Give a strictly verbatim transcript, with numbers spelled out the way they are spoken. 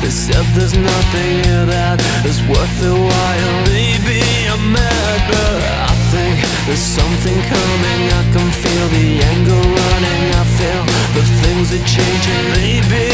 They said there's nothing here that is worth the while. Maybe I'm mad, but I think there's something coming. I can feel the anger running. I feel the things are changing. Maybe